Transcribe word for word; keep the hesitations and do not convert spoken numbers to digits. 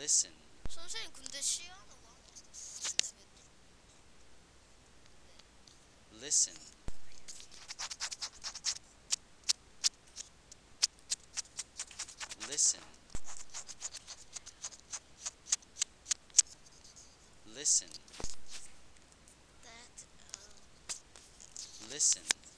listen, 선생님 근데 시야는 완전 쓰는데 왜 또? 네. listen, listen, listen, That um listen,